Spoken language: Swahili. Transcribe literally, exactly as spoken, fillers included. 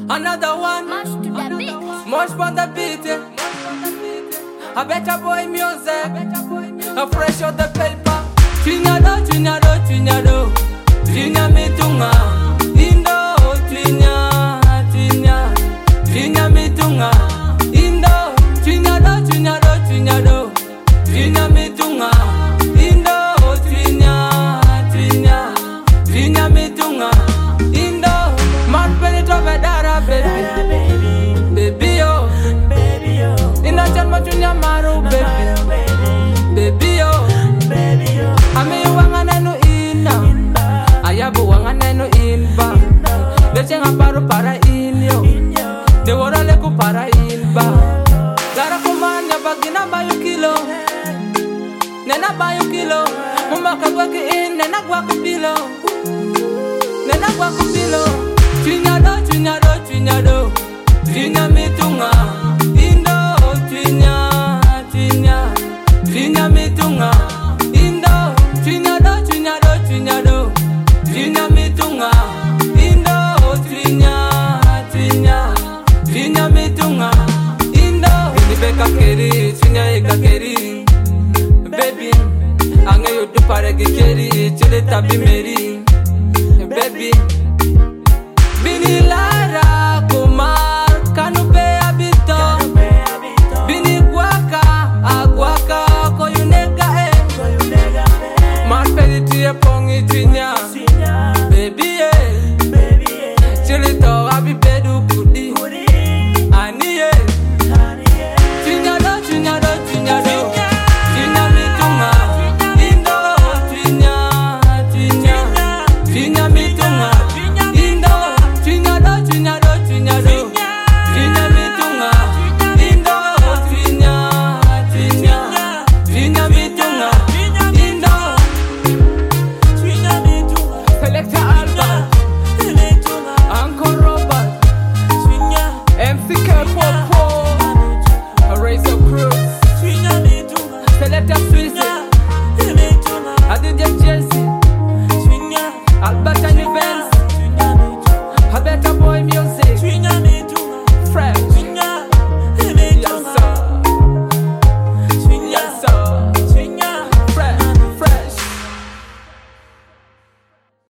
Another one, Mash to the beat. Mosh on the beat. A better boy music, a fresh out the paper. Trinado, Trinado, Trinado, Trina Mitunga, Indo, Trina, Trina, Trina Mitunga, Indo, Trinado, Trinado, Trinado, Trina Mitunga, Indo, Trina, Trina, Trina Mitunga, Indo, Man Penito Vedara, baby, baby, oh, baby, oh, in a chat, Matunya Maru, baby, baby, oh, baby, oh, Ame wangana no inda, ayabu wangana no inba, Bechenga paru para inyo, de worale ku para inba, Gara kumanya bagina bayu kilo, Nena bayu kilo, Mumaka waki in, nena gwaku pilo, Nena gwaku pilo, Trinado, Trinado, Trinado, Trina Mitunga, Indo, Trina, Trina, Trina Mitunga, Indo, Trinado, Trinado, Trinado, Trina Mitunga, Indo, Trina, Trina, Trina Mitunga, Indo, Inibeka keri, Trina eka keri, baby, ange yudu paregi keri, chile tabi me.